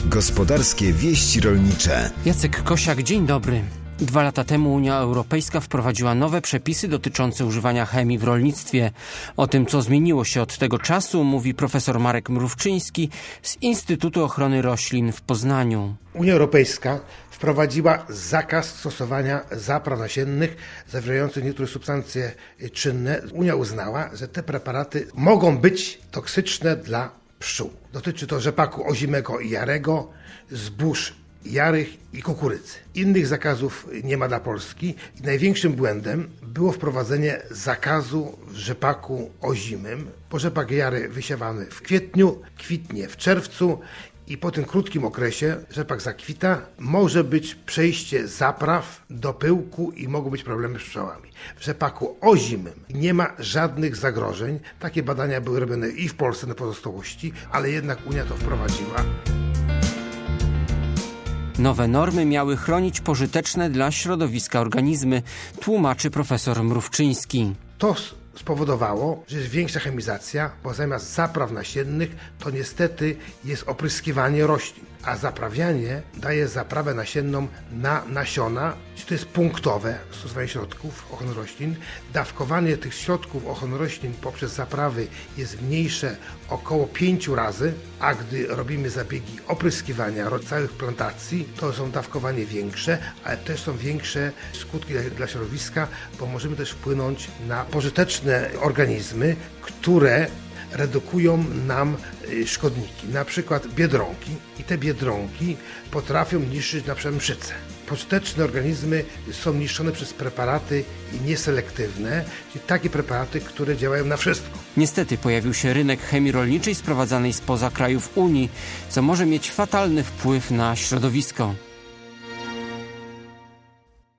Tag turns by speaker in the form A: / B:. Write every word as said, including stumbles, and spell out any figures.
A: Gospodarskie wieści rolnicze.
B: Jacek Kosiak, dzień dobry. Dwa lata temu Unia Europejska wprowadziła nowe przepisy dotyczące używania chemii w rolnictwie. O tym, co zmieniło się od tego czasu, mówi profesor Marek Mrówczyński z Instytutu Ochrony Roślin w Poznaniu.
C: Unia Europejska wprowadziła zakaz stosowania zapraw nasiennych zawierających niektóre substancje czynne. Unia uznała, że te preparaty mogą być toksyczne dla pszczół. Dotyczy to rzepaku ozimego i jarego, zbóż jarych i kukurydzy. Innych zakazów nie ma dla Polski. I największym błędem było wprowadzenie zakazu w rzepaku ozimym, bo rzepak jary wysiewany w kwietniu, kwitnie w czerwcu i po tym krótkim okresie rzepak zakwita, może być przejście zapraw do pyłku i mogą być problemy z pszczołami. W rzepaku ozimym nie ma żadnych zagrożeń. Takie badania były robione i w Polsce na pozostałości, ale jednak Unia to wprowadziła.
B: Nowe normy miały chronić pożyteczne dla środowiska organizmy, tłumaczy profesor Mrówczyński.
C: To spowodowało, że jest większa chemizacja, bo zamiast zapraw nasiennych to niestety jest opryskiwanie roślin, a zaprawianie daje zaprawę nasienną na nasiona, czyli to jest punktowe stosowanie środków ochrony roślin. Dawkowanie tych środków ochrony roślin poprzez zaprawy jest mniejsze około pięciu razy, a gdy robimy zabiegi opryskiwania całych plantacji, to są dawkowanie większe, ale też są większe skutki dla środowiska, bo możemy też wpłynąć na pożyteczne organizmy, które redukują nam szkodniki, na przykład biedronki, i te biedronki potrafią niszczyć na przykład mszyce. Pożyteczne organizmy są niszczone przez preparaty nieselektywne, czyli takie preparaty, które działają na wszystko.
B: Niestety pojawił się rynek chemii rolniczej sprowadzanej spoza krajów Unii, co może mieć fatalny wpływ na środowisko.